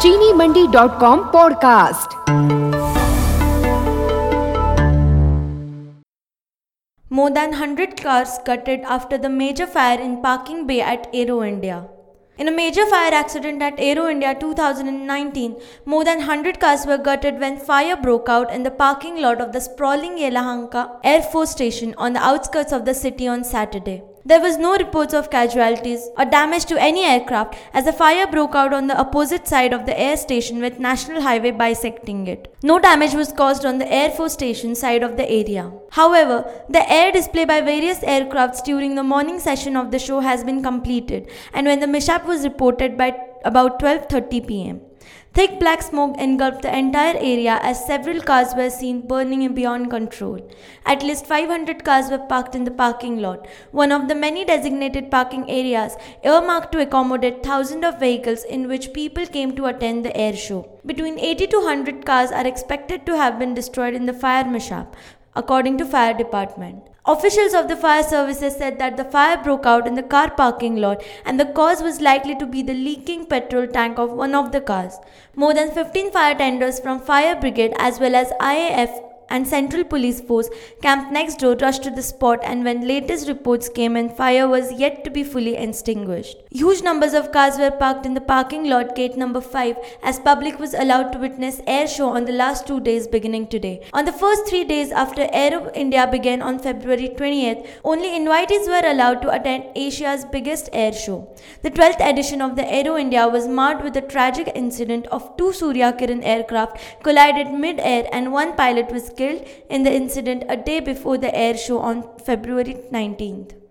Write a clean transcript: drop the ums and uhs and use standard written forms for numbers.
चीनीमंडी.com podcast. More than 100 cars gutted after the major fire in parking bay at Aero India. In a major fire accident at Aero India 2019, more than 100 cars were gutted when fire broke out in the parking lot of the sprawling Yelahanka Air Force Station on the outskirts of the city on Saturday. There was no reports of casualties or damage to any aircraft as the fire broke out on the opposite side of the air station with National Highway bisecting it. No damage was caused on the Air Force Station side of the area. However, the air display by various aircrafts during the morning session of the show has been completed, and when the mishap was reported by about 12:30 p.m. Thick black smoke engulfed the entire area as several cars were seen burning beyond control. At least 500 cars were parked in the parking lot, one of the many designated parking areas earmarked to accommodate thousands of vehicles in which people came to attend the air show. Between 80 to 100 cars are expected to have been destroyed in the fire mishap, according to fire department. Officials of the fire services said that the fire broke out in the car parking lot and the cause was likely to be the leaking petrol tank of one of the cars. More than 15 fire tenders from fire brigade as well as IAF and Central Police Force camped next door rushed to the spot, and when latest reports came in, fire was yet to be fully extinguished. Huge numbers of cars were parked in the parking lot gate number 5 as public was allowed to witness air show on the last 2 days beginning today. On the first 3 days after Aero India began on February 20th, only invitees were allowed to attend Asia's biggest air show. The 12th edition of the Aero India was marred with a tragic incident of 2 Surya Kiran aircraft collided mid-air and one pilot was killed in the incident a day before the air show on February 19th.